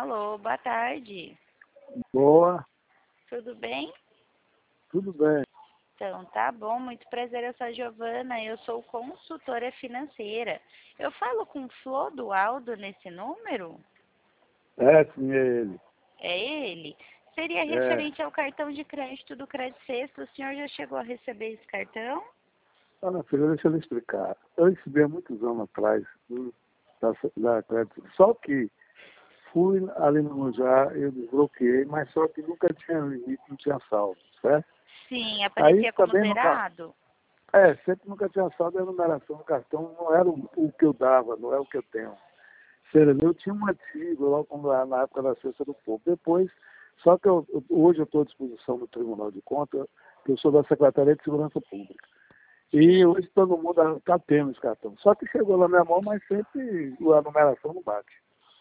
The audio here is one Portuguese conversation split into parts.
Alô, boa tarde. Boa, Tudo bem? tudo bem. Então, tá bom. Muito prazer, eu sou a Giovana, eu sou consultora financeira. Eu falo com o Clodoaldo nesse número? É, sim, é ele. É ele? Seria É. referente ao cartão de crédito do Credit Sexto. O senhor já chegou a receber esse cartão? Olha, filha, deixa eu lhe explicar. Eu recebi há muitos anos atrás da crédito. Só que fui ali no Mujá, eu desbloqueei, mas só que nunca tinha limite, não tinha saldo, certo? Sim, Aí aparecia como também nunca. zerado? Sempre nunca tinha saldo, a numeração do cartão não era o que eu dava, não é o que eu tenho. Eu tinha um antigo, logo na época da Cesta do Povo. Depois, só que hoje eu estou à disposição do Tribunal de Contas, que eu sou da Secretaria de Segurança Pública. E hoje todo mundo está tendo esse cartão. Só que chegou na minha mão, mas sempre a numeração não bate.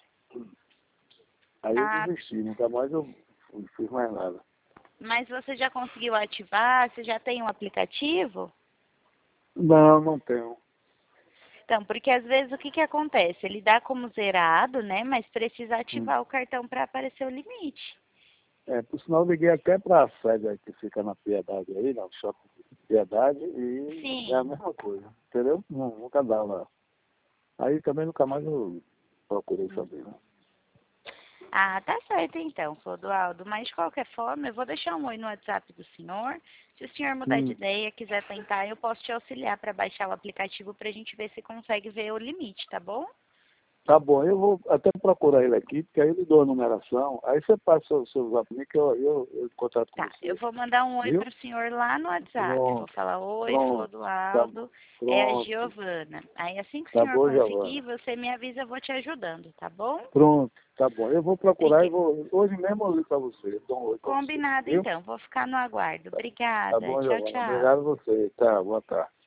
Aí eu Ah, desisti, nunca mais eu não fiz mais nada. mas você já conseguiu ativar? Você já tem um aplicativo? Não, não tenho. Então, porque às vezes o que que acontece? Ele dá como zerado, né? Mas precisa Hum. ativar o cartão para aparecer o limite. Por sinal, eu liguei até para a sede aí que fica na Piedade aí, no shopping Piedade, e é a Sim. mesma coisa, entendeu? Nunca dá lá. Aí também nunca mais eu procurei saber, né? Ah, tá certo então, Clodoaldo. Mas de qualquer forma, eu vou deixar um oi no WhatsApp do senhor. Se o senhor mudar de Hum. ideia, quiser tentar, eu posso te auxiliar para baixar o aplicativo para a gente ver se consegue ver o limite, tá bom? Tá bom, eu vou até procurar ele aqui, porque aí ele dou a numeração. Aí você passa o seu zap que eu contato com Tá, eu você. vou mandar um oi Viu? para o senhor lá no WhatsApp. Vou Pronto, falar, oi, pronto. Tá, Clodoaldo, é a pronto. Giovana. Aí assim que o Tá senhor bom, conseguir, Giovana. você me avisa, eu vou te ajudando, tá bom? Pronto, tá bom. Eu vou procurar e Fique vou. Hoje mesmo eu ligo pra você. Dou um oi pra você. combinado Viu? então, vou ficar no aguardo. Tá Obrigada. bom, Tchau, Giovana. tchau. Obrigado a você. Tá, boa tarde.